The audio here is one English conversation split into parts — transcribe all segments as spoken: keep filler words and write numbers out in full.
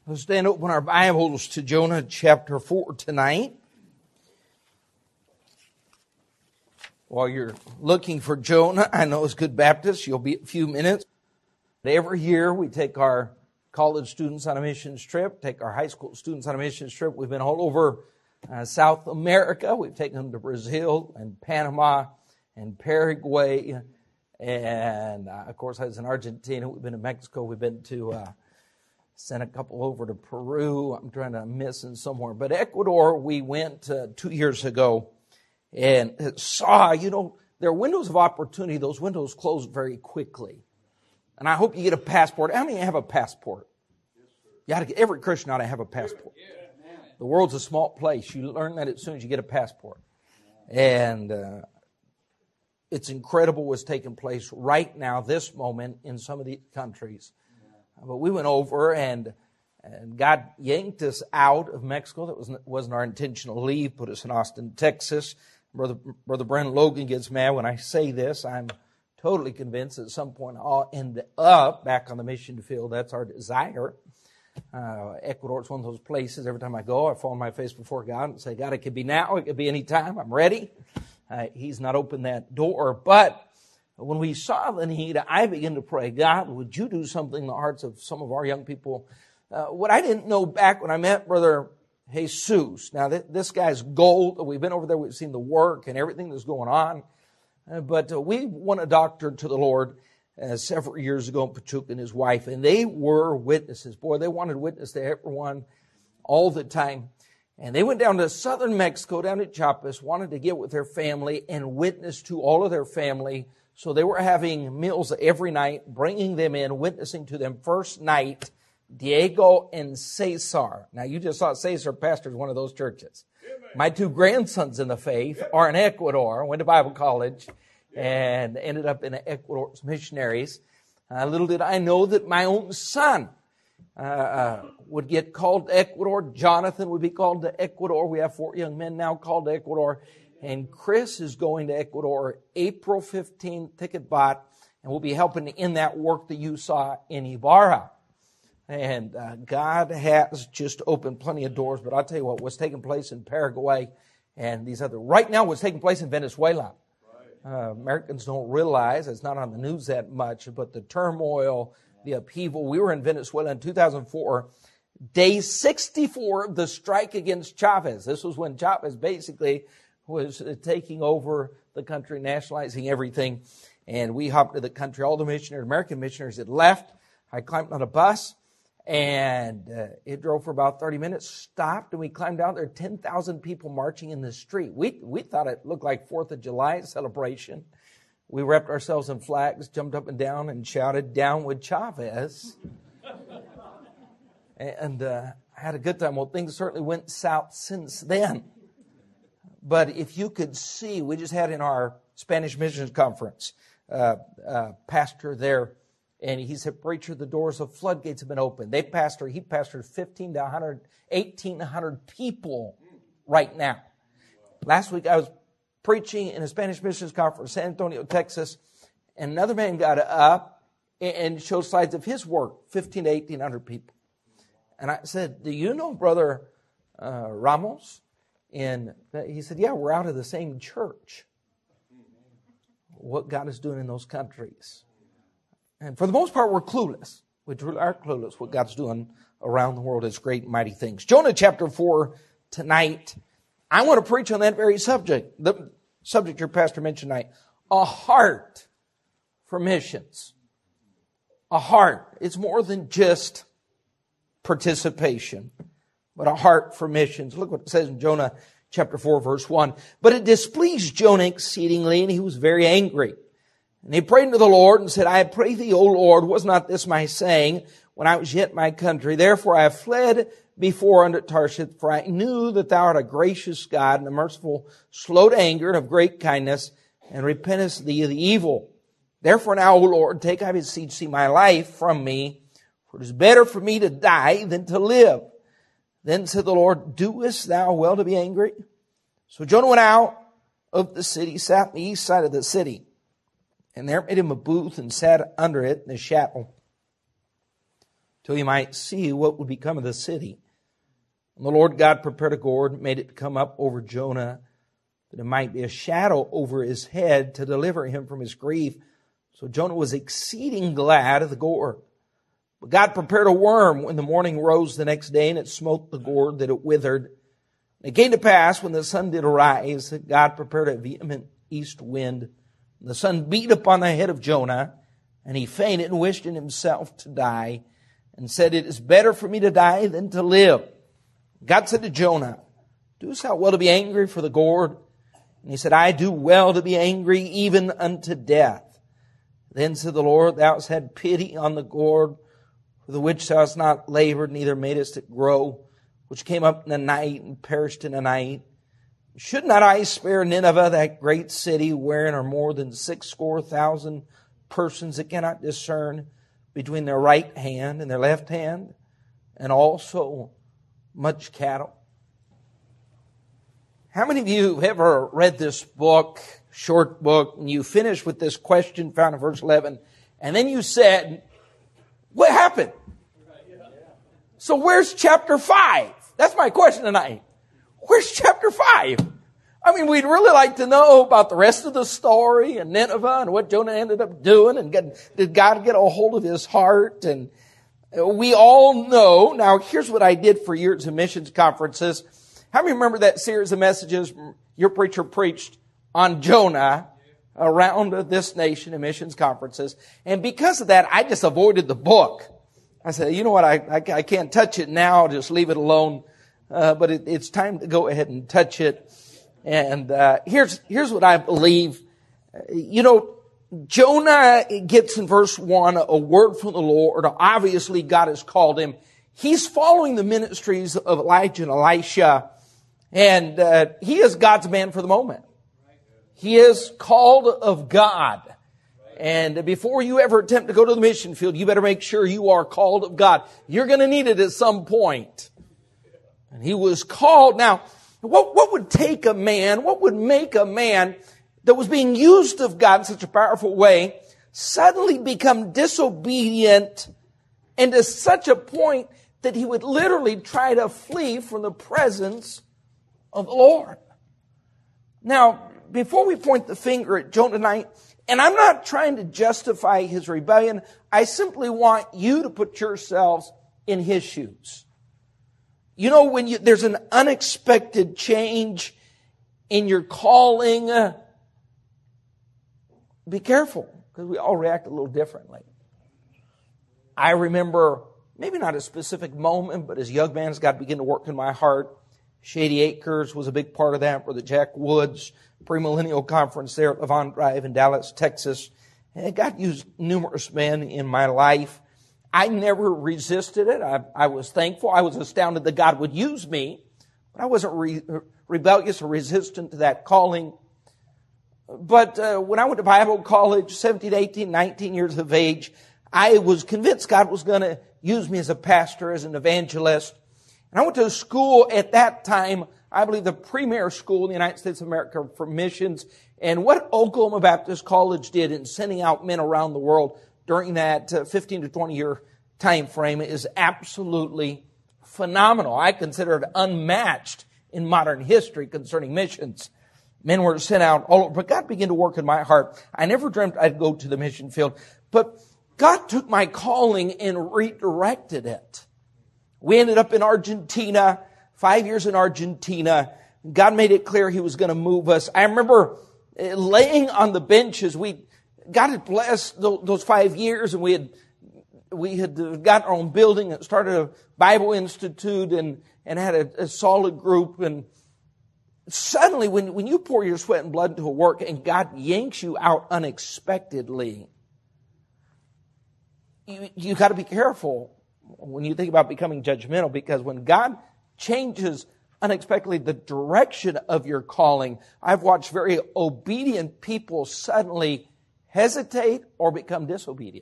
Let's stand open our Bibles to Jonah chapter four tonight. While you're looking for Jonah, I know as Good Baptists, you'll be a few minutes. Every year we take our college students on a missions trip, take our high school students on a missions trip. We've been all over uh, South America. We've taken them to Brazil and Panama and Paraguay. And, uh, of course, I was in Argentina. We've been to Mexico. We've been to... Uh, Sent a couple over to Peru. I'm trying to miss in somewhere. But Ecuador, we went uh, two years ago and saw, you know, there are windows of opportunity. Those windows close very quickly. And I hope you get a passport. How many have a passport? You ought to get, every Christian ought to have a passport. The world's a small place. You learn that as soon as you get a passport. And uh, it's incredible what's taking place right now, this moment, in some of these countries. But we went over and and God yanked us out of Mexico. That wasn't, wasn't our intentional leave. Put us in Austin, Texas. Brother Brother Brent Logan gets mad when I say this. I'm totally convinced that at some point I'll end up back on the mission field. That's our desire. Uh, Ecuador is one of those places. Every time I go, I fall on my face before God and say, God, it could be now. It could be any time. I'm ready. Uh, he's not opened that door. But when we saw the need, I began to pray, God, would you do something in the hearts of some of our young people? Uh, what I didn't know back when I met Brother Jesus. Now, th- this guy's gold. We've been over there. We've seen the work and everything that's going on. Uh, but uh, we won a doctor to the Lord uh, several years ago in Pachuca and his wife, and they were witnesses. Boy, they wanted to witness to everyone all the time. And they went down to southern Mexico, down to Chiapas, wanted to get with their family and witness to all of their family. So they were having meals every night, bringing them in, witnessing to them. First night, Diego and Cesar. Now, you just saw Cesar pastors one of those churches. My two grandsons in the faith are in Ecuador, went to Bible college, and ended up in Ecuador's missionaries. Uh, little did I know that my own son uh, uh, would get called to Ecuador. Jonathan would be called to Ecuador. We have four young men now called to Ecuador. And Chris is going to Ecuador April fifteenth, ticket bought, and we'll be helping in that work that you saw in Ibarra. And uh, God has just opened plenty of doors, but I'll tell you what, what's taking place in Paraguay and these other, right now what's taking place in Venezuela. Uh, Americans don't realize, it's not on the news that much, but the turmoil, the upheaval. We were in Venezuela in two thousand four, day sixty-four of the strike against Chavez. This was when Chavez basically was taking over the country, nationalizing everything. And we hopped to the country. All the missionaries, American missionaries had left. I climbed on a bus, and uh, it drove for about thirty minutes, stopped, and we climbed out. There were ten thousand people marching in the street. We we thought it looked like fourth of July celebration. We wrapped ourselves in flags, jumped up and down, and shouted, "Down with Chavez." and uh, had a good time. Well, things certainly went south since then. But if you could see, we just had in our Spanish missions conference, uh, uh, pastor there, and he said, preacher, the doors of floodgates have been opened. They pastor, he pastored fifteen to one hundred, eighteen hundred people right now. Last week I was preaching in a Spanish missions conference in San Antonio, Texas, and another man got up and showed slides of his work, fifteen to eighteen hundred people. And I said, do you know Brother uh, Ramos? And he said, yeah, we're out of the same church. What God is doing in those countries. And for the most part, we're clueless. We truly are clueless what God's doing around the world is great and mighty things. Jonah chapter four tonight. I want to preach on that very subject. The subject your pastor mentioned tonight. A heart for missions. A heart. It's more than just participation, but a heart for missions. Look what it says in Jonah chapter four, verse one. But it displeased Jonah exceedingly, and he was very angry. And he prayed unto the Lord and said, I pray thee, O Lord, was not this my saying when I was yet in my country? Therefore I have fled before unto Tarshish, for I knew that thou art a gracious God and a merciful, slow to anger and of great kindness, and repentest thee of the evil. Therefore now, O Lord, take, I beseech thee, my life from me, for it is better for me to die than to live. Then said the Lord, doest thou well to be angry? So Jonah went out of the city, sat on the east side of the city, and there made him a booth and sat under it in the shadow till he might see what would become of the city. And the Lord God prepared a gourd, made it to come up over Jonah, that it might be a shadow over his head to deliver him from his grief. So Jonah was exceeding glad of the gourd. But God prepared a worm when the morning rose the next day, and it smote the gourd that it withered. And it came to pass, when the sun did arise, that God prepared a vehement east wind. And the sun beat upon the head of Jonah, and he fainted and wished in himself to die, and said, "It is better for me to die than to live." God said to Jonah, "Doest thou well to be angry for the gourd?" And he said, "I do well to be angry even unto death." Then said the Lord, "Thou hast had pity on the gourd, for the which thou hast not labored, neither madest it grow, which came up in the night and perished in the night. Should not I spare Nineveh, that great city, wherein are more than six score thousand persons that cannot discern between their right hand and their left hand, and also much cattle?" How many of you have ever read this book, short book, and you finish with this question found in verse eleven, and then you said, "What happened?" So where's chapter five? That's my question tonight. Where's chapter five? I mean, we'd really like to know about the rest of the story and Nineveh and what Jonah ended up doing, and get, did God get a hold of his heart? And we all know. Now, here's what I did for years of missions conferences. How many remember that series of messages your preacher preached on Jonah around this nation in missions conferences? And because of that, I just avoided the book. I said, you know what, I, I, I can't touch it now, I'll just leave it alone. Uh, but it, it's time to go ahead and touch it. And uh, here's here's what I believe. You know, Jonah gets in verse one a word from the Lord. Obviously, God has called him. He's following the ministries of Elijah and Elisha. And uh, he is God's man for the moment. He is called of God. And before you ever attempt to go to the mission field, you better make sure you are called of God. You're going to need it at some point. And he was called. Now, what, what would take a man, what would make a man that was being used of God in such a powerful way suddenly become disobedient and to such a point that he would literally try to flee from the presence of the Lord? Now, before we point the finger at Jonah tonight, and I'm not trying to justify his rebellion, I simply want you to put yourselves in his shoes. You know, when you, there's an unexpected change in your calling, uh, be careful, because we all react a little differently. I remember, maybe not a specific moment, but as a young man, as God began to work in my heart, Shady Acres was a big part of that, Brother Jack Woods, premillennial conference there at Levant Drive in Dallas, Texas. And God used numerous men in my life. I never resisted it. I, I was thankful. I was astounded that God would use me. But I wasn't re- rebellious or resistant to that calling. But uh, when I went to Bible college, seventeen, eighteen, nineteen years of age, I was convinced God was going to use me as a pastor, as an evangelist. And I went to a school at that time, I believe the premier school in the United States of America for missions. And what Oklahoma Baptist College did in sending out men around the world during that uh, fifteen to twenty year time frame is absolutely phenomenal. I consider it unmatched in modern history concerning missions. Men were sent out all over, but God began to work in my heart. I never dreamt I'd go to the mission field, but God took my calling and redirected it. We ended up in Argentina, five years in Argentina. God made it clear He was going to move us. I remember laying on the benches. We, God had blessed those five years, and we had we had gotten our own building and started a Bible Institute and, and had a, a solid group. And suddenly, when, when you pour your sweat and blood into a work and God yanks you out unexpectedly, you, you got to be careful when you think about becoming judgmental, because when God changes unexpectedly the direction of your calling, I've watched very obedient people suddenly hesitate or become disobedient.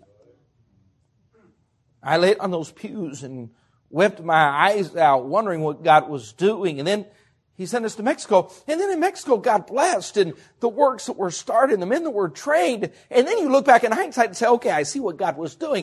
I laid on those pews and wept my eyes out, wondering what God was doing. And then He sent us to Mexico. And then in Mexico, God blessed, and the works that were started, the men that were trained. And then you look back in hindsight and say, okay, I see what God was doing.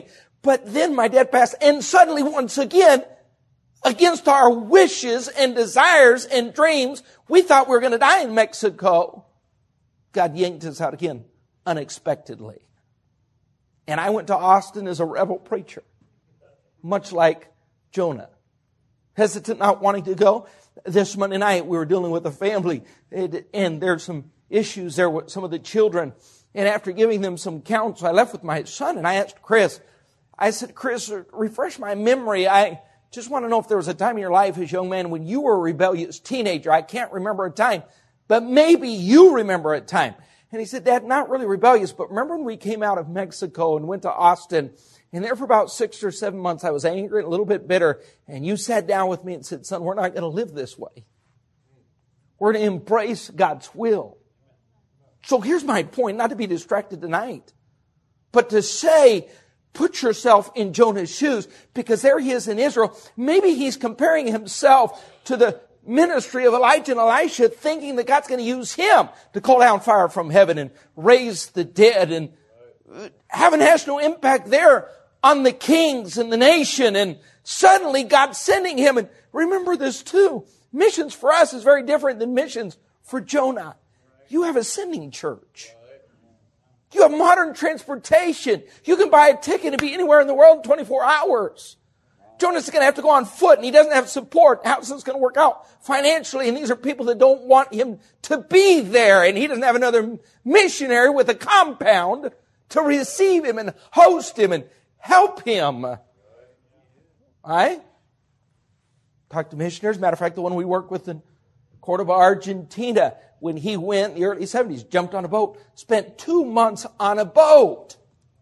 But then my dad passed, and suddenly once again, against our wishes and desires and dreams, we thought we were going to die in Mexico. God yanked us out again, unexpectedly. And I went to Austin as a rebel preacher, much like Jonah. Hesitant, not wanting to go. This Monday night, we were dealing with a family, and there's some issues there with some of the children. And after giving them some counsel, I left with my son, and I asked Chris, I said, Chris, refresh my memory. I just want to know if there was a time in your life as a young man when you were a rebellious teenager. I can't remember a time, but maybe you remember a time. And he said, Dad, not really rebellious, but remember when we came out of Mexico and went to Austin, and there for about six or seven months I was angry and a little bit bitter, and you sat down with me and said, son, we're not going to live this way. We're going to embrace God's will. So here's my point, not to be distracted tonight, but to say, put yourself in Jonah's shoes, because there he is in Israel. Maybe he's comparing himself to the ministry of Elijah and Elisha, thinking that God's going to use him to call down fire from heaven and raise the dead and have a national impact there on the kings and the nation. And suddenly God's sending him. And remember this too. Missions for us is very different than missions for Jonah. You have a sending church. You have modern transportation. You can buy a ticket and be anywhere in the world in twenty-four hours. Jonah's going to have to go on foot, and he doesn't have support. How's this going to work out financially? And these are people that don't want him to be there, and he doesn't have another missionary with a compound to receive him and host him and help him. All right? Talk to missionaries. Matter of fact, the one we work with in Cordoba, Argentina, when he went in the early seventies, jumped on a boat, spent two months on a boat.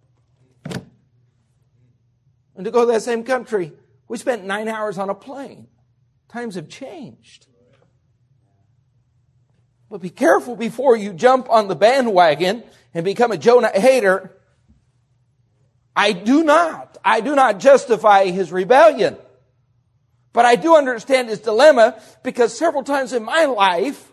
And to go to that same country, we spent nine hours on a plane. Times have changed. But be careful before you jump on the bandwagon and become a Jonah hater. I do not. I do not justify his rebellion. But I do understand his dilemma, because several times in my life,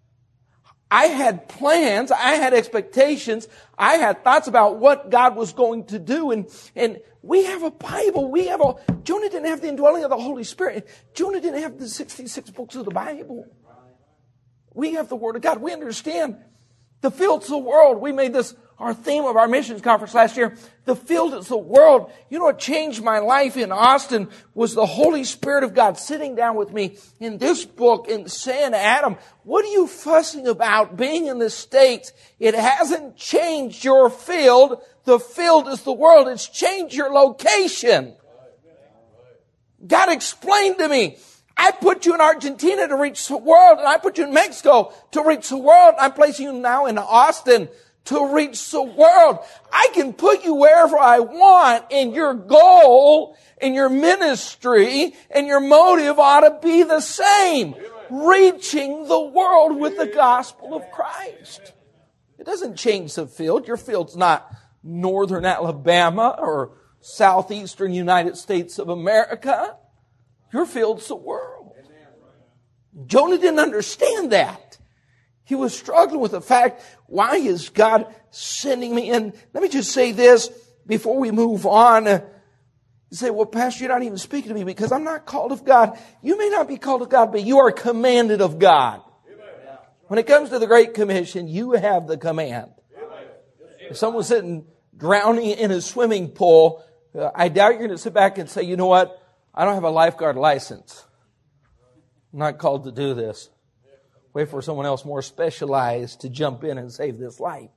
I had plans, I had expectations, I had thoughts about what God was going to do. And, and we have a Bible. We have a, Jonah didn't have the indwelling of the Holy Spirit. Jonah didn't have the sixty-six books of the Bible. We have the Word of God. We understand the field's the world. We made this our theme of our missions conference last year. The field is the world. You know what changed my life in Austin was the Holy Spirit of God sitting down with me in this book and saying, Adam, what are you fussing about being in the States? It hasn't changed your field. The field is the world. It's changed your location. God explained to me, I put you in Argentina to reach the world, and I put you in Mexico to reach the world. I'm placing you now in Austin to reach the world. I can put you wherever I want, and your goal and your ministry and your motive ought to be the same. Reaching the world with the gospel of Christ. It doesn't change the field. Your field's not northern Alabama or southeastern United States of America. Your field's the world. Jonah didn't understand that. He was struggling with the fact, why is God sending me in? Let me just say this before we move on. You say, well, Pastor, you're not even speaking to me because I'm not called of God. You may not be called of God, but you are commanded of God. When it comes to the Great Commission, you have the command. If someone's sitting drowning in a swimming pool, uh, I doubt you're going to sit back and say, you know what? I don't have a lifeguard license. I'm not called to do this. Wait for someone else more specialized to jump in and save this life.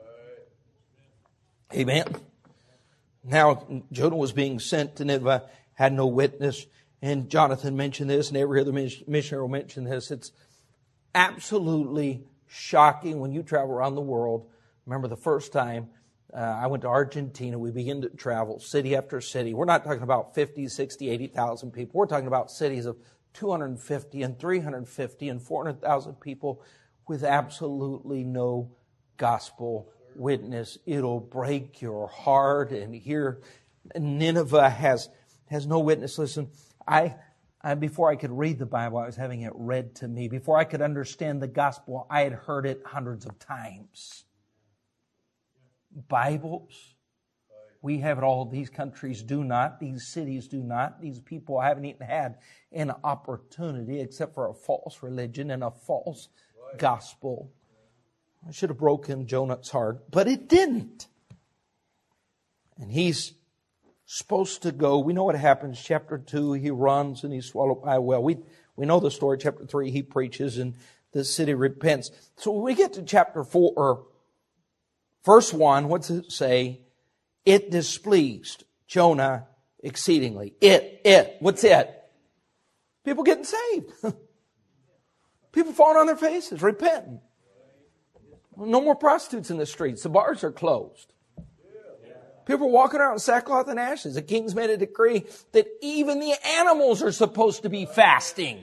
Amen. Now, Jonah was being sent to Nineveh, had no witness. And Jonathan mentioned this, and every other missionary will mention this. It's absolutely shocking when you travel around the world. Remember the first time uh, I went to Argentina, we began to travel city after city. We're not talking about fifty, sixty, eighty thousand people. We're talking about cities of two hundred fifty and three hundred fifty and four hundred thousand people with absolutely no gospel witness. It'll break your heart. And here Nineveh has has no witness. Listen, I, I before I could read the Bible, I was having it read to me. Before I could understand the gospel, I had heard it hundreds of times. Bibles, We have it all. These countries do not. These cities do not. These people haven't even had an opportunity except for a false religion and a false gospel. I should have broken Jonah's heart, but it didn't. And he's supposed to go. We know what happens. Chapter two, he runs and he's swallowed by a whale. We, we know the story. Chapter three, he preaches and the city repents. So when we get to chapter four, or verse one, what's it say? It displeased Jonah exceedingly. It, it, what's it? People getting saved. People falling on their faces, repenting. No more prostitutes in the streets. The bars are closed. People are walking around in sackcloth and ashes. The king's made a decree that even the animals are supposed to be fasting.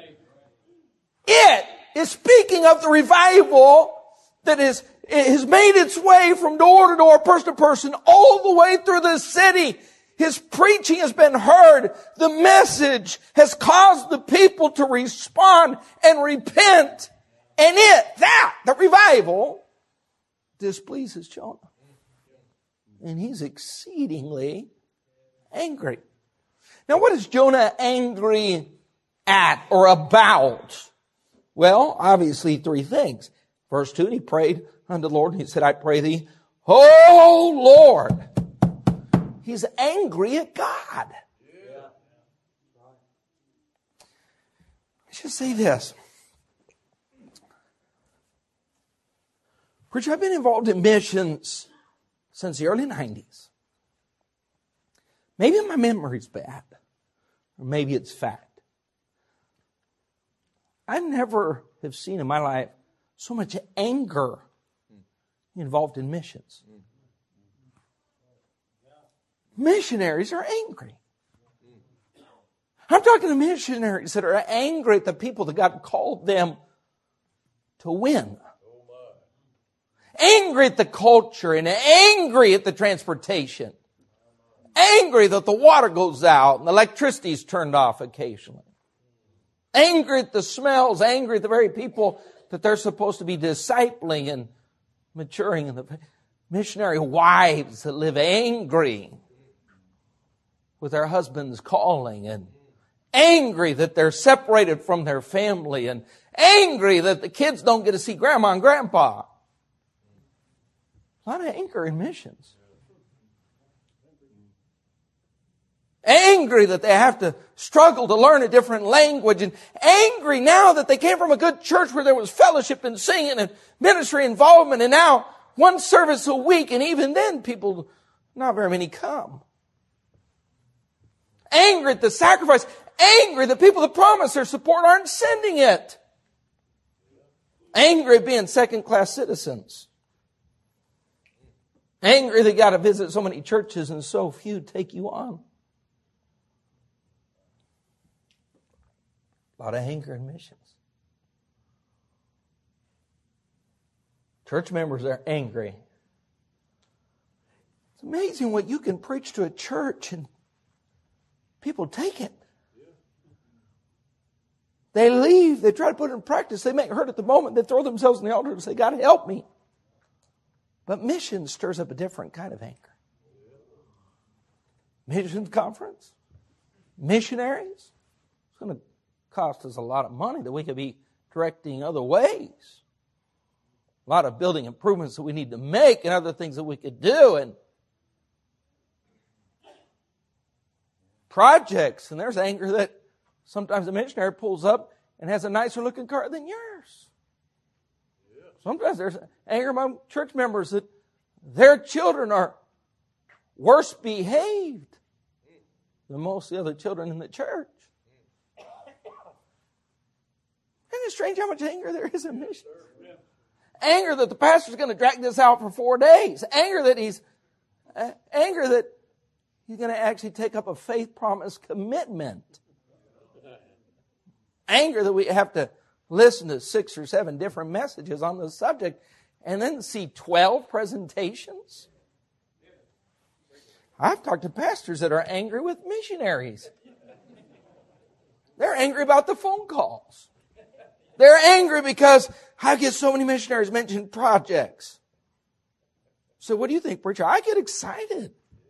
It is speaking of the revival that is, has made its way from door to door, person to person, all the way through the city. His preaching has been heard. The message has caused the people to respond and repent. And it, that, the revival, displeases Jonah. And he's exceedingly angry. Now, what is Jonah angry at or about? Well, obviously three things. Verse two, he prayed unto the Lord, and he said, I pray thee, oh Lord. He's angry at God. I should say this. Preacher, I've been involved in missions since the early nineties. Maybe my memory's bad, or maybe it's fact. I never have seen in my life so much anger involved in missions. Missionaries are angry. I'm talking to missionaries that are angry at the people that God called them to win. Angry at the culture and angry at the transportation. Angry that the water goes out and the electricity is turned off occasionally. Angry at the smells. Angry at the very people that they're supposed to be discipling and maturing. And the missionary wives that live angry with their husbands calling, and angry that they're separated from their family, and angry that the kids don't get to see grandma and grandpa. A lot of anger in missions. Angry that they have to struggle to learn a different language, and angry now that they came from a good church where there was fellowship and singing and ministry involvement, and now one service a week, and even then people, not very many come. Angry at the sacrifice. Angry that people that promise their support aren't sending it. Angry at being second-class citizens. Angry that you got to visit so many churches and so few take you on. A lot of anger in missions. Church members are angry. It's amazing what you can preach to a church and people take it. They leave. They try to put it in practice. They make it hurt at the moment. They throw themselves on the altar and say, God, help me. But mission stirs up a different kind of anger. Missions conference. Missionaries. It's going to cost us a lot of money that we could be directing other ways. A lot of building improvements that we need to make and other things that we could do. And projects. And there's anger that sometimes a missionary pulls up and has a nicer looking car than yours. Sometimes there's anger among church members that their children are worse behaved than most of the other children in the church. Isn't it strange how much anger there is in missions? Anger that the pastor's going to drag this out for four days. Anger that he's, uh, anger that he's going to actually take up a faith promise commitment. Anger that we have to listen to six or seven different messages on the subject and then see twelve presentations. I've talked to pastors that are angry with missionaries. They're angry about the phone calls. They're angry because I get so many missionaries mention projects. So what do you think, preacher? I get excited.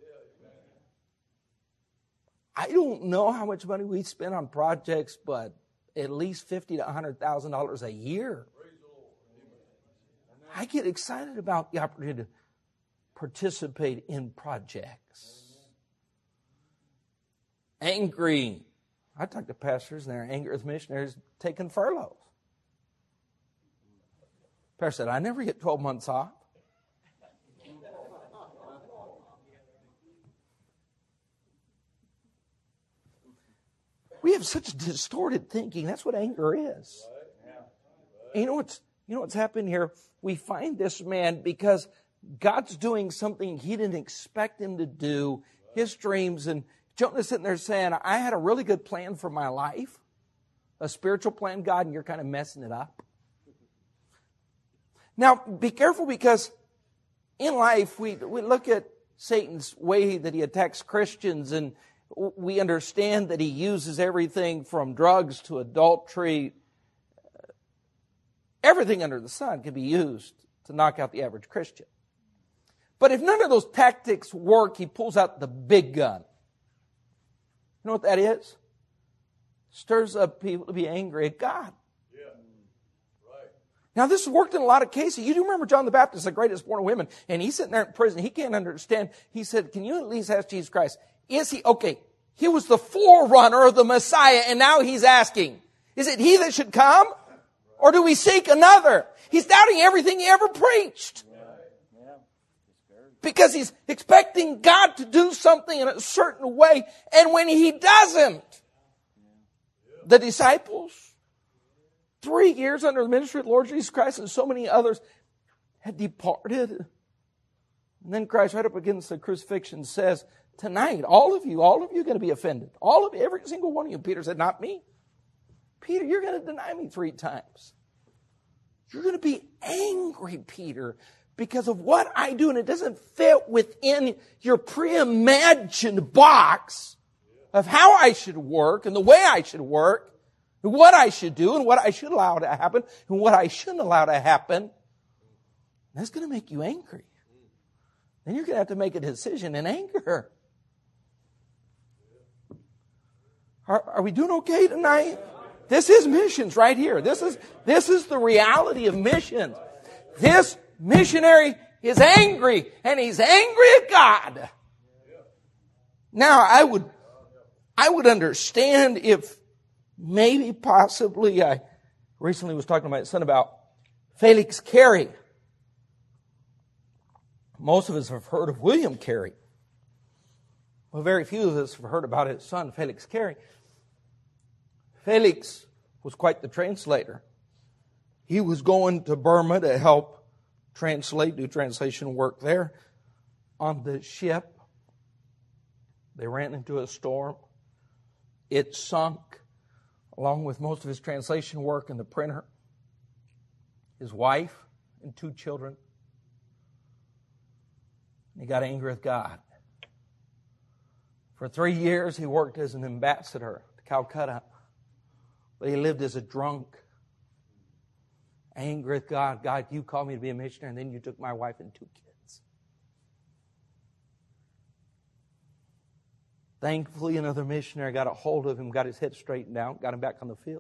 I don't know how much money we spend on projects, but at least fifty to one hundred thousand dollars a year. I get excited about the opportunity to participate in projects. Angry. I talk to pastors and they're angry with missionaries taking furloughs. Pastor said, I never get twelve months off. We have such distorted thinking. That's what anger is. And you know what's, you know what's happened here? We find this man because God's doing something he didn't expect him to do. His dreams. And Jonah's sitting there saying, I had a really good plan for my life. A spiritual plan, God, and you're kind of messing it up. Now, be careful because in life we, we look at Satan's way that he attacks Christians, and we understand that he uses everything from drugs to adultery. Everything under the sun can be used to knock out the average Christian. But if none of those tactics work, he pulls out the big gun. You know what that is? Stirs up people to be angry at God. Yeah. Right. Now, this has worked in a lot of cases. You do remember John the Baptist, the greatest born of women, and he's sitting there in prison. He can't understand. He said, can you at least ask Jesus Christ, is he, okay, he was the forerunner of the Messiah, and now he's asking, is it he that should come? Or do we seek another? He's doubting everything he ever preached. Because he's expecting God to do something in a certain way. And when he doesn't, the disciples, three years under the ministry of the Lord Jesus Christ and so many others had departed. And then Christ right up against the crucifixion says, tonight, all of you, all of you are going to be offended. All of you, every single one of you. Peter said, not me. Peter, you're going to deny me three times. You're going to be angry, Peter, because of what I do, and it doesn't fit within your pre-imagined box of how I should work and the way I should work, and what I should do and what I should allow to happen and what I shouldn't allow to happen. That's going to make you angry. Then you're going to have to make a decision in anger. Are, are we doing okay tonight? This is missions right here. This is, this is the reality of missions. This missionary is angry, and he's angry at God. Now, I would, I would understand if maybe, possibly, I recently was talking to my son about Felix Carey. Most of us have heard of William Carey. Well, very few of us have heard about his son, Felix Carey. Felix was quite the translator. He was going to Burma to help translate, do translation work there. On the ship, they ran into a storm. It sunk, along with most of his translation work and the printer, his wife and two children. He got angry with God. For three years, he worked as an ambassador to Calcutta. But he lived as a drunk. Angry with God. God, you called me to be a missionary, and then you took my wife and two kids. Thankfully, another missionary got a hold of him, got his head straightened out, got him back on the field.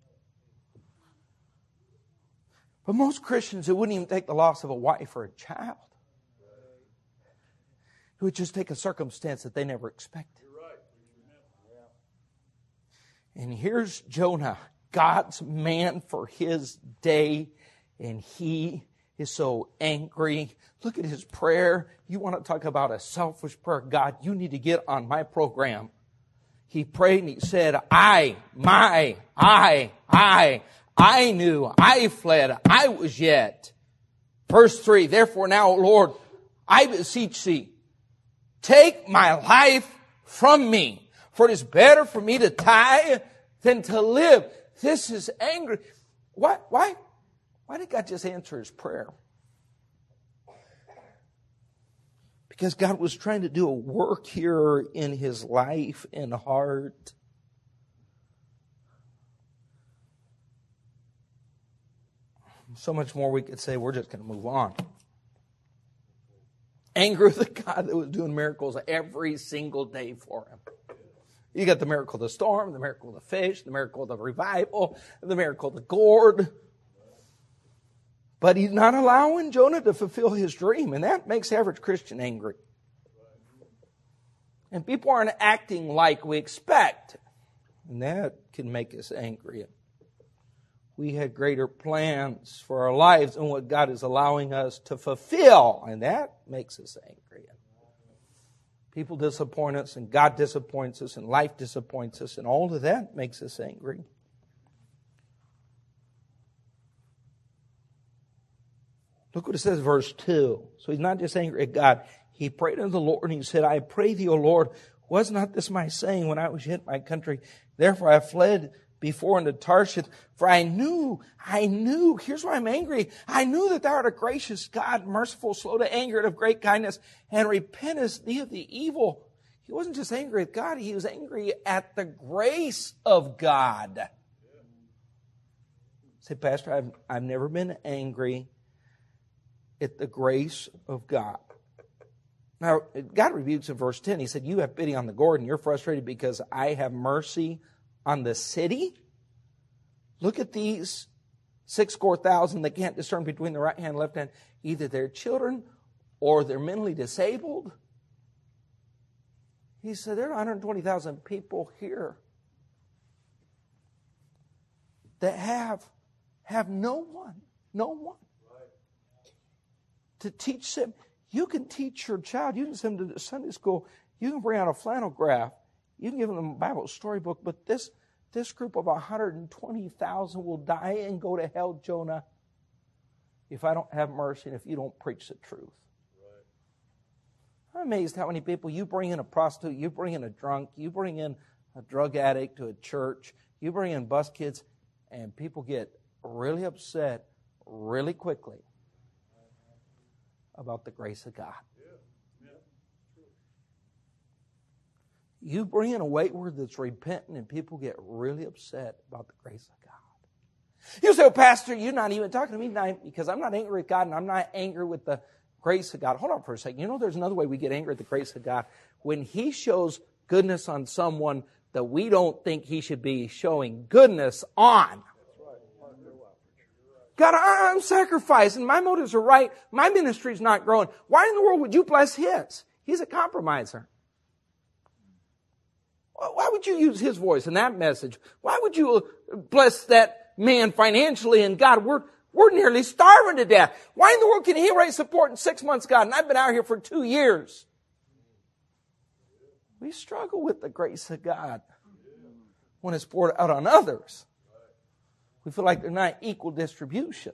But most Christians, it wouldn't even take the loss of a wife or a child. It would just take a circumstance that they never expected. And here's Jonah, God's man for his day, and he is so angry. Look at his prayer. You want to talk about a selfish prayer? God, you need to get on my program. He prayed and he said, I, my, I, I, I knew, I fled, I was yet. Verse three, therefore now, Lord, I beseech thee, take my life from me. For it is better for me to die than to live. This is angry. Why, why, why did God just answer his prayer? Because God was trying to do a work here in his life and heart. So much more we could say. We're just going to move on. Angry with the God that was doing miracles every single day for him. You got the miracle of the storm, the miracle of the fish, the miracle of the revival, the miracle of the gourd. But he's not allowing Jonah to fulfill his dream, and that makes the average Christian angry. And people aren't acting like we expect, and that can make us angry. We had greater plans for our lives than what God is allowing us to fulfill, and that makes us angry. People disappoint us, and God disappoints us, and life disappoints us, and all of that makes us angry. Look what it says, verse two. So he's not just angry at God. He prayed unto the Lord, and he said, I pray thee, O Lord, was not this my saying when I was yet in my country? Therefore I fled before unto Tarshish, for I knew, I knew, here's why I'm angry. I knew that thou art a gracious God, merciful, slow to anger, and of great kindness, and repentest thee of the evil. He wasn't just angry at God, he was angry at the grace of God. Say, Pastor, I've, I've never been angry at the grace of God. Now, God rebukes in verse ten. He said, you have pity on the gourd, and you're frustrated because I have mercy on the city. Look at these six score thousand that can't discern between the right hand and left hand. Either they're children or they're mentally disabled. He said, there are one hundred twenty thousand people here that have, have no one, no one to teach them. You can teach your child. You can send them to Sunday school. You can bring out a flannel graph. You can give them a Bible storybook. But this, this group of one hundred twenty thousand will die and go to hell, Jonah, if I don't have mercy and if you don't preach the truth. Right. I'm amazed how many people you bring in a prostitute, you bring in a drunk, you bring in a drug addict to a church, you bring in bus kids, and people get really upset really quickly about the grace of God. You bring in a wayward that's repentant and people get really upset about the grace of God. You say, well, Pastor, you're not even talking to me tonight because I'm not angry with God and I'm not angry with the grace of God. Hold on for a second. You know there's another way we get angry at the grace of God. When He shows goodness on someone that we don't think He should be showing goodness on. God, I'm sacrificing. My motives are right. My ministry's not growing. Why in the world would you bless His? He's a compromiser. Why would you use His voice in that message? Why would you bless that man financially? And God, we're, we're nearly starving to death. Why in the world can He raise support in six months, God? And I've been out here for two years. We struggle with the grace of God when it's poured out on others. We feel like they're not equal distribution.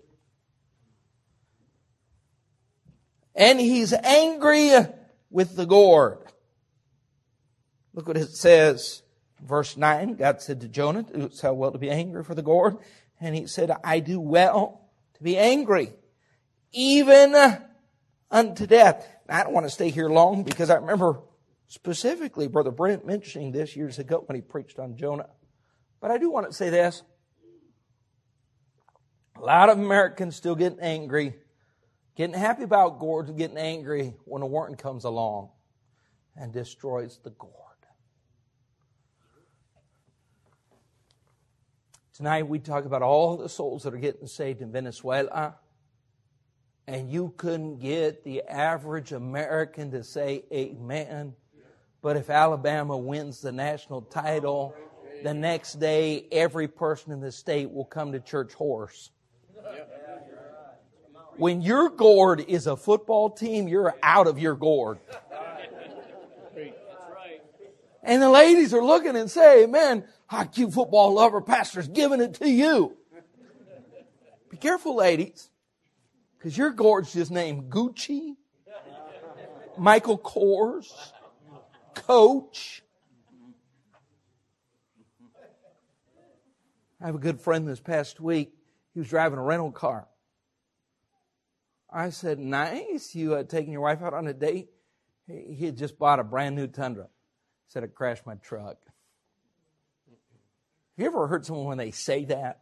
And he's angry with the gourd. Look what it says, verse nine. God said to Jonah, it's how well to be angry for the gourd. And he said, I do well to be angry, even unto death. Now, I don't want to stay here long because I remember specifically Brother Brent mentioning this years ago when he preached on Jonah. But I do want to say this. A lot of Americans still getting angry, getting happy about gourds and getting angry when a worm comes along and destroys the gourd. Tonight we talk about all the souls that are getting saved in Venezuela, and you couldn't get the average American to say amen. But if Alabama wins the national title, the next day every person in the state will come to church hoarse. When your gourd is a football team, you're out of your gourd. And the ladies are looking and say, man, how cute football lover pastor's giving it to you. Be careful, ladies, because your gourd's just named Gucci, Michael Kors, Coach. I have a good friend this past week. He was driving a rental car. I said, nice. You uh, taking your wife out on a date? He, he had just bought a brand new Tundra. He said, I crashed my truck. Have you ever heard someone when they say that?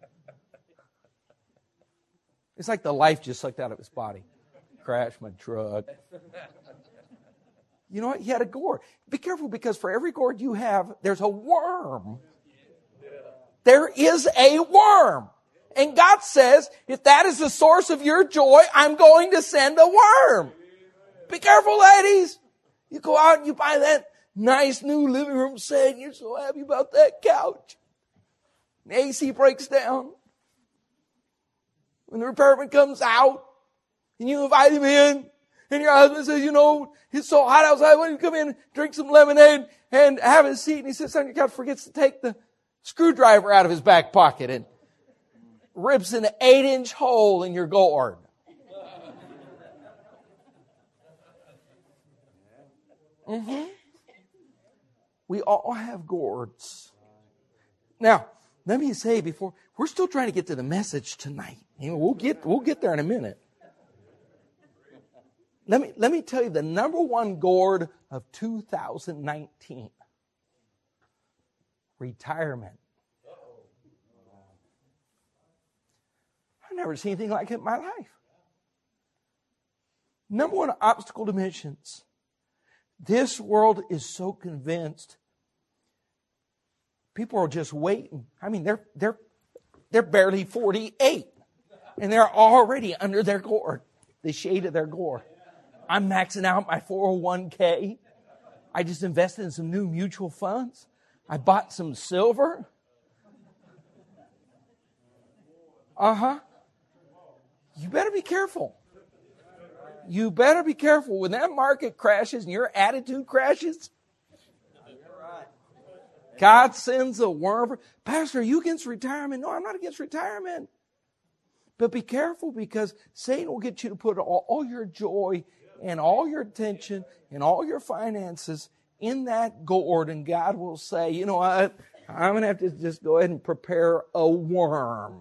It's like the life just sucked out of his body. Crashed my truck. You know what? He had a gourd. Be careful, because for every gourd you have, there's a worm. There is a worm. And God says, if that is the source of your joy, I'm going to send a worm. Be careful, ladies. You go out and you buy that nice new living room set, and you're so happy about that couch. The A C breaks down. When the repairman comes out, and you invite him in, and your husband says, you know, it's so hot outside, why don't you come in, drink some lemonade, and have a seat, and he sits on your couch, forgets to take the screwdriver out of his back pocket, and rips an eight-inch hole in your gourd. Mm-hmm. We all have gourds. Now, let me say before, we're still trying to get to the message tonight. We'll get, we'll get there in a minute. Let me, let me tell you the number one gourd of two thousand nineteen. Retirement. I've never seen anything like it in my life. Number one obstacle to missions. This world is so convinced. People are just waiting. I mean, they're, they're, they're barely forty-eight. And they're already under their gourd. The shade of their gourd. I'm maxing out my four oh one k. I just invested in some new mutual funds. I bought some silver. Uh-huh. You better be careful. You better be careful. When that market crashes and your attitude crashes, God sends a worm. Pastor, are you against retirement? No, I'm not against retirement. But be careful, because Satan will get you to put all, all your joy and all your attention and all your finances in that gourd, and God will say, you know what? I'm going to have to just go ahead and prepare a worm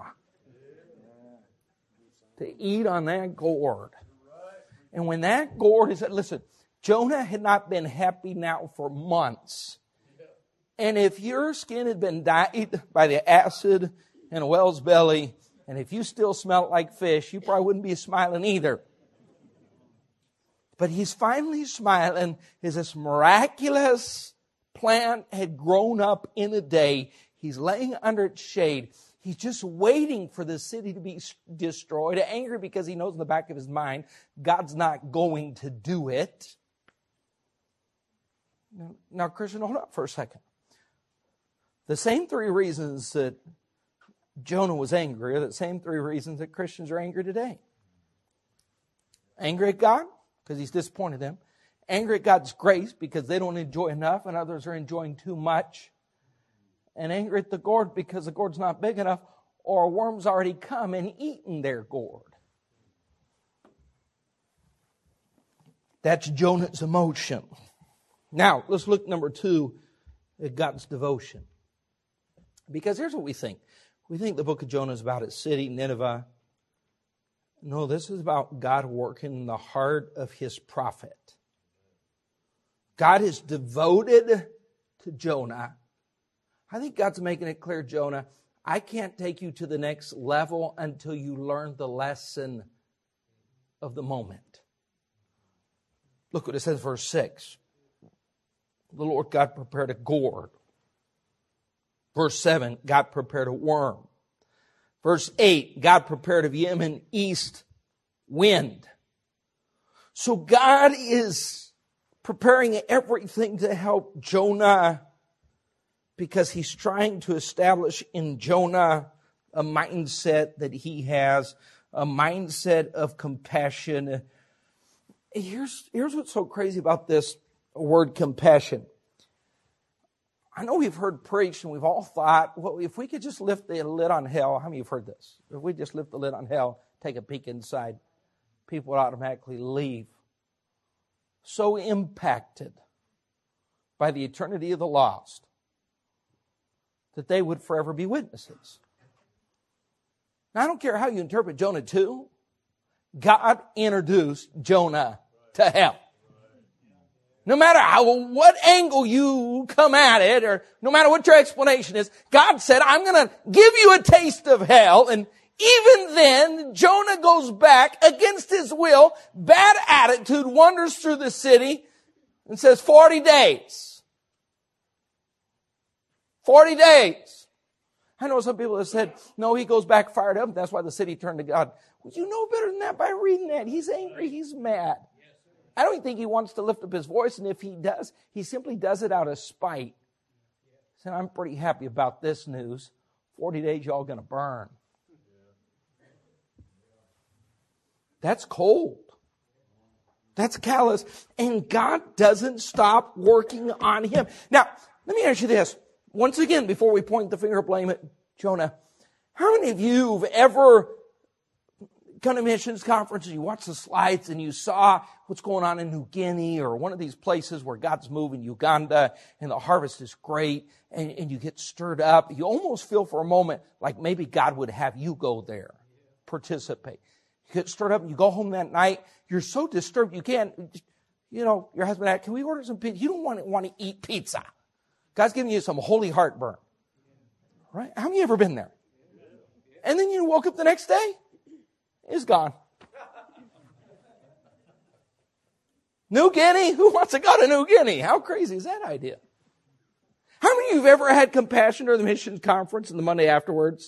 to eat on that gourd. And when that gourd is, listen, Jonah had not been happy now for months. And if your skin had been dyed by the acid in a whale's belly, and if you still smelled like fish, you probably wouldn't be smiling either. But he's finally smiling as this miraculous plant had grown up in a day. He's laying under its shade. He's just waiting for the city to be destroyed, angry because he knows in the back of his mind, God's not going to do it. Now, now Christian, hold up for a second. The same three reasons that Jonah was angry are the same three reasons that Christians are angry today. Angry at God, because he's disappointed them. Angry at God's grace, because they don't enjoy enough and others are enjoying too much. And angry at the gourd, because the gourd's not big enough, or a worm's already come and eaten their gourd. That's Jonah's emotion. Now, let's look number two at God's devotion. Because here's what we think. We think the book of Jonah is about a city, Nineveh. No, this is about God working in the heart of his prophet. God is devoted to Jonah. I think God's making it clear, Jonah, I can't take you to the next level until you learn the lesson of the moment. Look what it says, verse six. The Lord God prepared a gourd. Verse seven, God prepared a worm. Verse eight, God prepared of Yemen east wind. So God is preparing everything to help Jonah, because he's trying to establish in Jonah a mindset that he has, a mindset of compassion. Here's, here's what's so crazy about this word compassion. I know we've heard preached and we've all thought, well, if we could just lift the lid on hell, how many of you have heard this? If we just lift the lid on hell, take a peek inside, people would automatically leave. So impacted by the eternity of the lost that they would forever be witnesses. Now, I don't care how you interpret Jonah two. God introduced Jonah to hell. No matter how, what angle you come at it, or no matter what your explanation is, God said, I'm going to give you a taste of hell. And even then, Jonah goes back against his will, bad attitude, wanders through the city, and says forty days. forty days. I know some people have said, no, he goes back fired up. That's why the city turned to God. Well, you know better than that by reading that. He's angry. He's mad. I don't think he wants to lift up his voice. And if he does, he simply does it out of spite. He said, I'm pretty happy about this news. forty days, y'all going to burn. That's cold. That's callous. And God doesn't stop working on him. Now, let me ask you this. Once again, before we point the finger of blame at Jonah, how many of you have ever come to missions conferences, you watch the slides and you saw what's going on in New Guinea or one of these places where God's moving, Uganda, and the harvest is great, and, and you get stirred up. You almost feel for a moment like maybe God would have you go there, participate. You get stirred up and you go home that night. You're so disturbed you can't, you know, your husband asks, can we order some pizza? You don't want to, want to eat pizza. God's giving you some holy heartburn. Right? How many of you ever been there? And then you woke up the next day, it's gone. New Guinea? Who wants to go to New Guinea? How crazy is that idea? How many of you have ever had compassion during the missions conference and the Monday afterwards?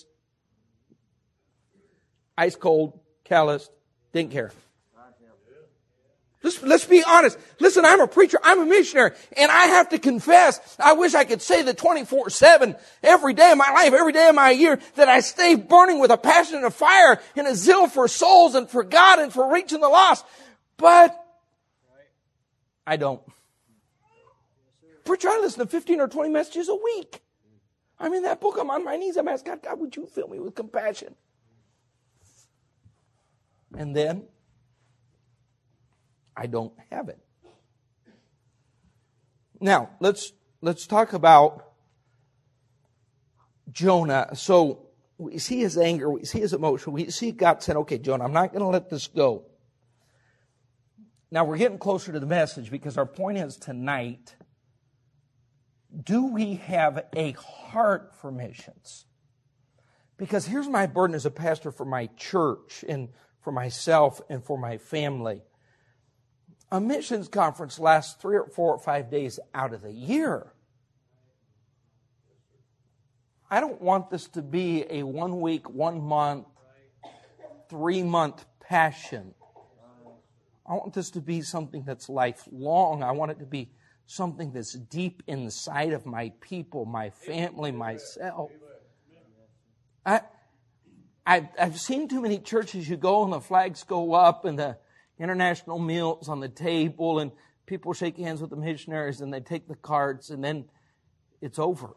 Ice cold, calloused, didn't care. Let's, let's be honest. Listen, I'm a preacher. I'm a missionary. And I have to confess, I wish I could say that twenty-four seven, every day of my life, every day of my year, that I stay burning with a passion and a fire and a zeal for souls and for God and for reaching the lost. But I don't. Preacher, I listen to fifteen or twenty messages a week. I'm in that book. I'm on my knees. I'm asking God, God, would you fill me with compassion? And then I don't have it. Now, let's let's talk about Jonah. So we see his anger, we see his emotion, we see God said, okay, Jonah, I'm not going to let this go. Now we're getting closer to the message because our point is tonight, do we have a heart for missions? Because here's my burden as a pastor for my church and for myself and for my family. A missions conference lasts three or four or five days out of the year. I don't want this to be a one week, one month, three month passion. I want this to be something that's lifelong. I want it to be something that's deep inside of my people, my family, myself. I, I, I've seen too many churches, you go and the flags go up and the international meals on the table and people shake hands with the missionaries and they take the cards and then it's over.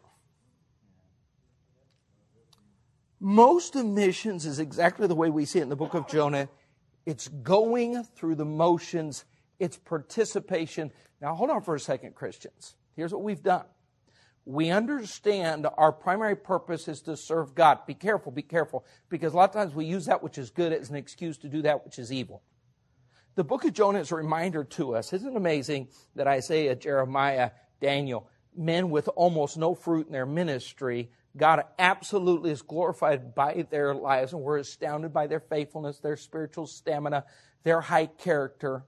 Most of missions is exactly the way we see it in the book of Jonah. It's going through the motions. It's participation. Now hold on for a second, Christians. Here's what we've done. We understand our primary purpose is to serve God. Be careful, be careful. Because a lot of times we use that which is good as an excuse to do that which is evil. The book of Jonah is a reminder to us. Isn't it amazing that Isaiah, Jeremiah, Daniel, men with almost no fruit in their ministry, God absolutely is glorified by their lives, and we're astounded by their faithfulness, their spiritual stamina, their high character.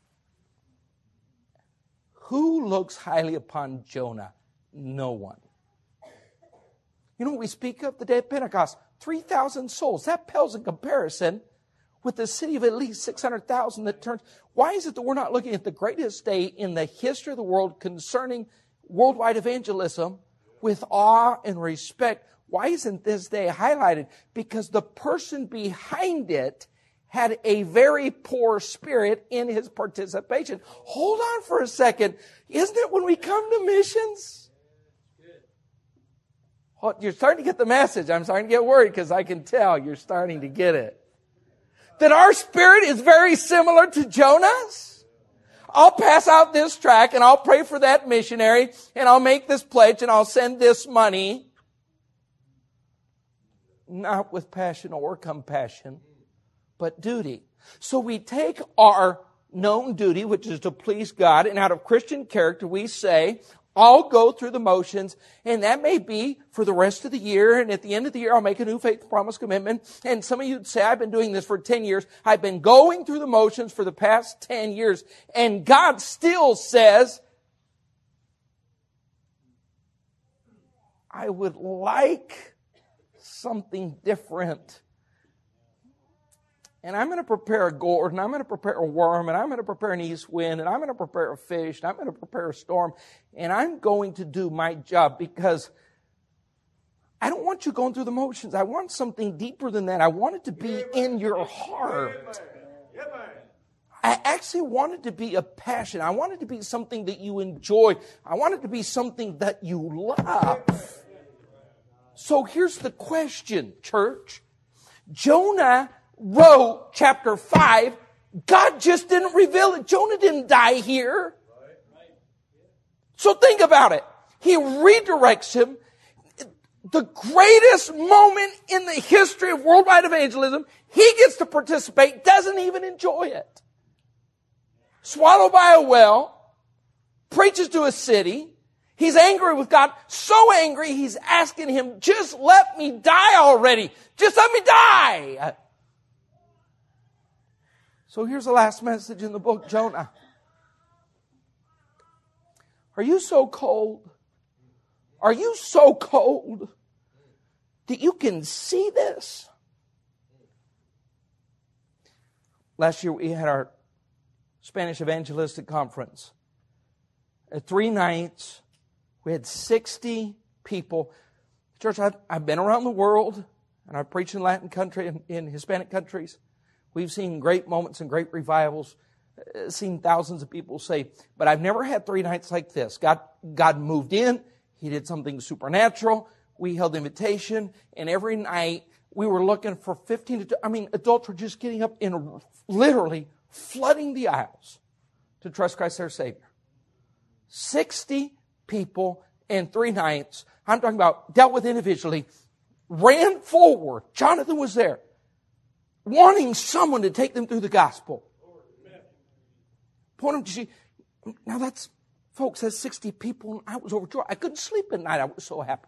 Who looks highly upon Jonah? No one. You know what we speak of the day of Pentecost? three thousand souls. That pales in comparison with the city of at least six hundred thousand that turns. Why is it that we're not looking at the greatest day in the history of the world concerning worldwide evangelism with awe and respect? Why isn't this day highlighted? Because the person behind it had a very poor spirit in his participation. Hold on for a second. Isn't it when we come to missions? Oh, you're starting to get the message. I'm starting to get worried because I can tell you're starting to get it. That our spirit is very similar to Jonah's. I'll pass out this tract and I'll pray for that missionary and I'll make this pledge and I'll send this money. Not with passion or compassion, but duty. So we take our known duty, which is to please God, and out of Christian character we say, I'll go through the motions, and that may be for the rest of the year, and at the end of the year, I'll make a new faith promise commitment. And some of you would say, I've been doing this for ten years. I've been going through the motions for the past ten years, and God still says, I would like something different. And I'm going to prepare a gourd, and I'm going to prepare a worm, and I'm going to prepare an east wind, and I'm going to prepare a fish, and I'm going to prepare a storm, and I'm going to do my job because I don't want you going through the motions. I want something deeper than that. I want it to be in your heart. I actually want it to be a passion. I want it to be something that you enjoy. I want it to be something that you love. So here's the question, church. Jonah wrote chapter five. God just didn't reveal it. Jonah didn't die here. So think about it. He redirects him. The greatest moment in the history of worldwide evangelism, he gets to participate, doesn't even enjoy it. Swallowed by a whale, preaches to a city. He's angry with God, so angry he's asking him, just let me die already. Just let me die. So here's the last message in the book, Jonah. Are you so cold? Are you so cold that you can see this? Last year we had our Spanish Evangelistic Conference. At three nights, we had sixty people. Church, I've, I've been around the world, and I've preached in Latin country and in Hispanic countries. We've seen great moments and great revivals, uh, seen thousands of people saved. But I've never had three nights like this. God, God moved in. He did something supernatural. We held invitation. And every night we were looking for fifteen to, I mean, adults were just getting up and literally flooding the aisles to trust Christ their Savior. sixty people in three nights. I'm talking about dealt with individually. Ran forward. Jonathan was there. Wanting someone to take them through the gospel. Point them to see. Now that's, folks, that's sixty people. And I was overjoyed. I couldn't sleep at night. I was so happy.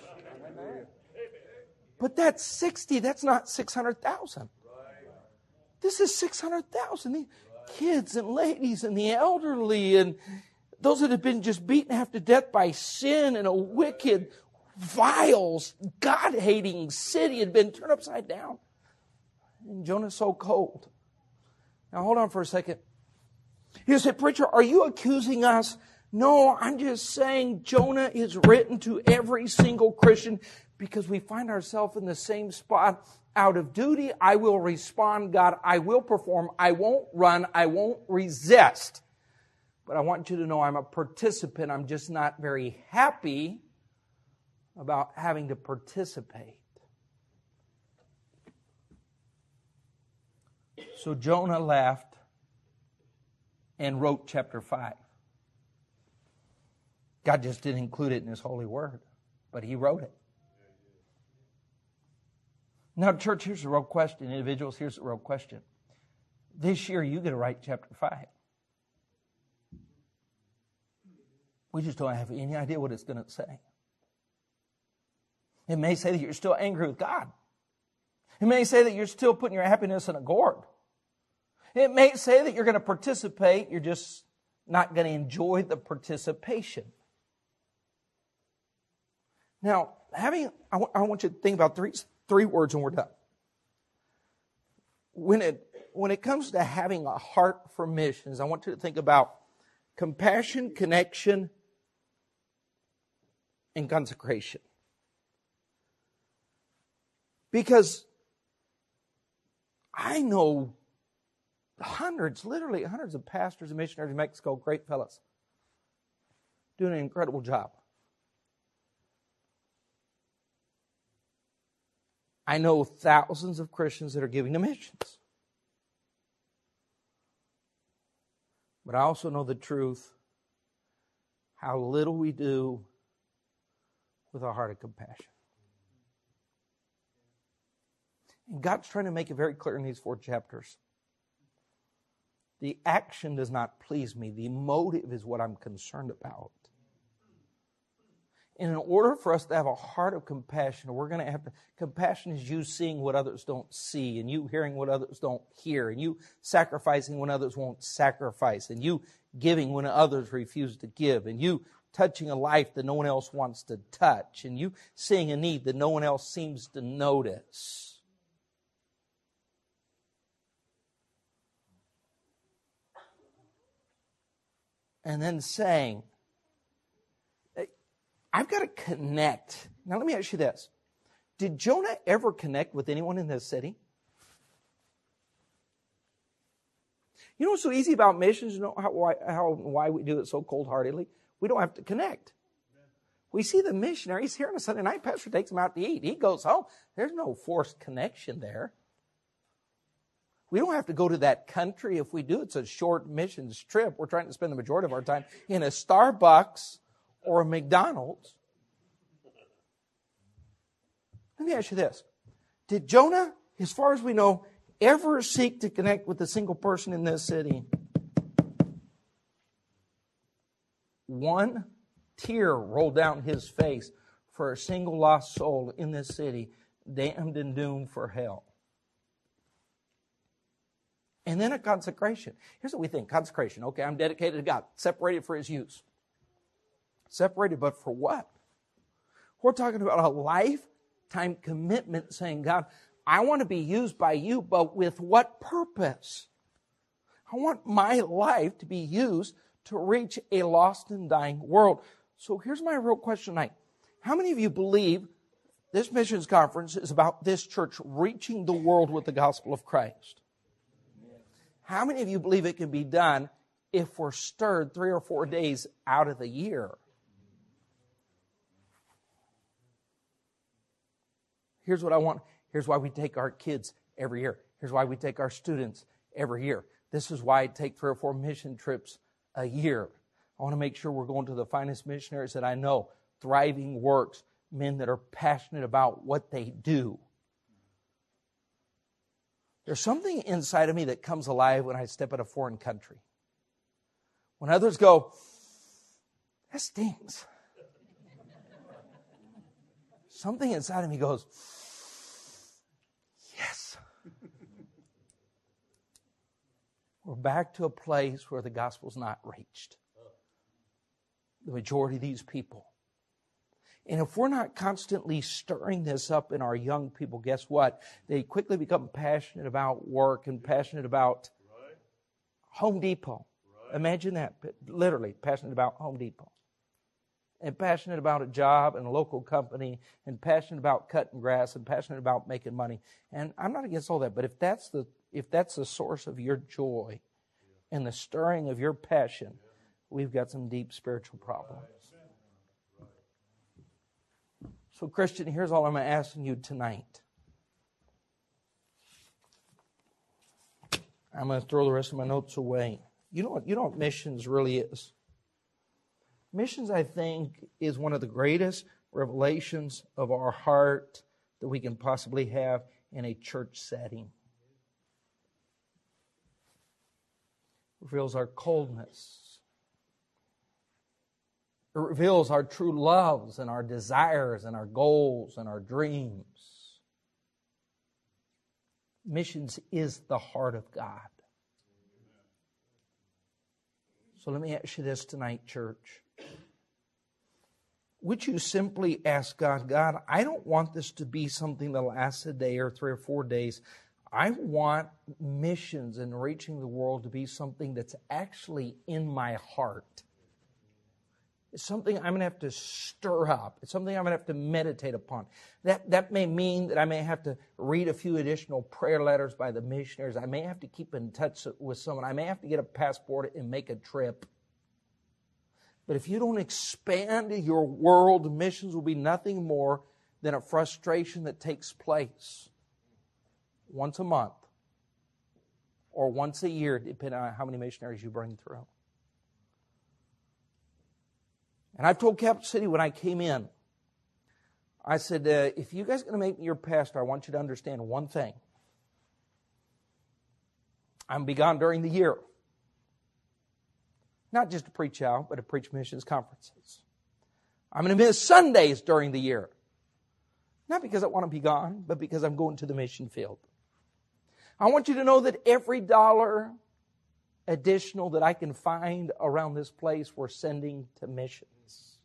But that's sixty. That's not six hundred thousand. This is six hundred thousand. The kids and ladies and the elderly and those that have been just beaten half to death by sin and a wicked, vile, God-hating city had been turned upside down. And Jonah's so cold. Now hold on for a second. He said, preacher, are you accusing us? No, I'm just saying Jonah is written to every single Christian because we find ourselves in the same spot. Out of duty, I will respond, God. I will perform. I won't run. I won't resist. But I want you to know I'm a participant. I'm just not very happy about having to participate. So Jonah left and wrote chapter five. God just didn't include it in His holy word, but He wrote it. Now, church, here's the real question. Individuals, here's the real question. This year, you get to write chapter five. We just don't have any idea what it's going to say. It may say that you're still angry with God. It may say that you're still putting your happiness in a gourd. It may say that you're going to participate, you're just not going to enjoy the participation. Now, having, I, w- I want you to think about three, three words and we're done. When it, when it comes to having a heart for missions, I want you to think about compassion, connection, and consecration. Because I know hundreds, literally hundreds of pastors and missionaries in Mexico, great fellows, doing an incredible job. I know thousands of Christians that are giving to missions. But I also know the truth, how little we do with a heart of compassion. And God's trying to make it very clear in these four chapters. The action does not please me. The motive is what I'm concerned about. And in order for us to have a heart of compassion, we're going to have to, compassion is you seeing what others don't see, and you hearing what others don't hear, and you sacrificing when others won't sacrifice, and you giving when others refuse to give, and you touching a life that no one else wants to touch, and you seeing a need that no one else seems to notice. And then saying, I've got to connect. Now let me ask you this. Did Jonah ever connect with anyone in this city? You know what's so easy about missions? You know how, why, how, why we do it so cold-heartedly? We don't have to connect. We see the missionaries here on a Sunday night. Pastor takes them out to eat. He goes home. There's no forced connection there. We don't have to go to that country. If we do, it's a short missions trip. We're trying to spend the majority of our time in a Starbucks or a McDonald's. Let me ask you this. Did Jonah, as far as we know, ever seek to connect with a single person in this city? One tear rolled down his face for a single lost soul in this city, damned and doomed for hell. And then a consecration. Here's what we think. Consecration. Okay, I'm dedicated to God. Separated for His use. Separated, but for what? We're talking about a lifetime commitment saying, God, I want to be used by you, but with what purpose? I want my life to be used to reach a lost and dying world. So here's my real question tonight. How many of you believe this missions conference is about this church reaching the world with the gospel of Christ? How many of you believe it can be done if we're stirred three or four days out of the year? Here's what I want. Here's why we take our kids every year. Here's why we take our students every year. This is why I take three or four mission trips a year. I want to make sure we're going to the finest missionaries that I know, thriving works, men that are passionate about what they do. There's something inside of me that comes alive when I step in a foreign country. When others go, that stings. Something inside of me goes, yes. We're back to a place where the gospel's not reached. The majority of these people. And if we're not constantly stirring this up in our young people, guess what? They quickly become passionate about work and passionate about right. Home Depot. Right. Imagine that. Literally passionate about Home Depot. And passionate about a job and a local company, and passionate about cutting grass, and passionate about making money. And I'm not against all that, but if that's the if that's the source of your joy yeah. and the stirring of your passion, yeah. we've got some deep spiritual problems. Right. Right. So, Christian, here's all I'm asking you tonight. I'm going to throw the rest of my notes away. You know what? You know what missions really is. Missions, I think, is one of the greatest revelations of our heart that we can possibly have in a church setting. It reveals our coldness. It reveals our true loves and our desires and our goals and our dreams. Missions is the heart of God. So let me ask you this tonight, church. Would you simply ask God, God, I don't want this to be something that lasts a day or three or four days. I want missions and reaching the world to be something that's actually in my heart. It's something I'm going to have to stir up. It's something I'm going to have to meditate upon. That, that may mean that I may have to read a few additional prayer letters by the missionaries. I may have to keep in touch with someone. I may have to get a passport and make a trip. But if you don't expand your world, missions will be nothing more than a frustration that takes place once a month or once a year, depending on how many missionaries you bring through. And I've told Capital City when I came in, I said, uh, if you guys are going to make me your pastor, I want you to understand one thing. I'm going to be gone during the year. Not just to preach out, but to preach missions conferences. I'm going to miss Sundays during the year. Not because I want to be gone, but because I'm going to the mission field. I want you to know that every dollar additional that I can find around this place, we're sending to missions.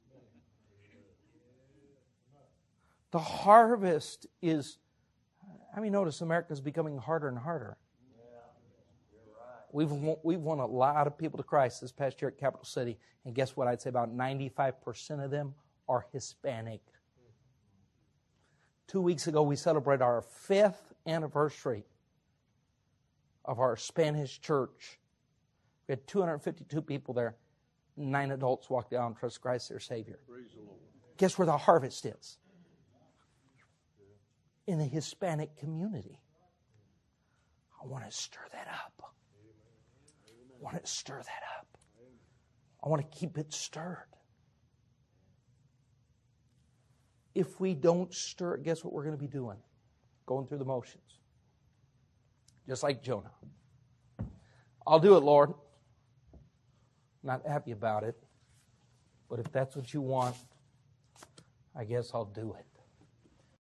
The harvest is, I mean, notice America's becoming harder and harder. We've won, we've won a lot of people to Christ this past year at Capital City. And guess what? I'd say about ninety-five percent of them are Hispanic. Two weeks ago, we celebrated our fifth anniversary of our Spanish church. We had two hundred fifty-two people there. Nine adults walked down and trusted Christ their Savior. Praise the Lord. Guess where the harvest is? In the Hispanic community. I want to stir that up. I want to stir that up. I want to keep it stirred. If we don't stir it, guess what we're going to be doing? Going through the motions. Just like Jonah. I'll do it, Lord. Not happy about it. But if that's what you want, I guess I'll do it.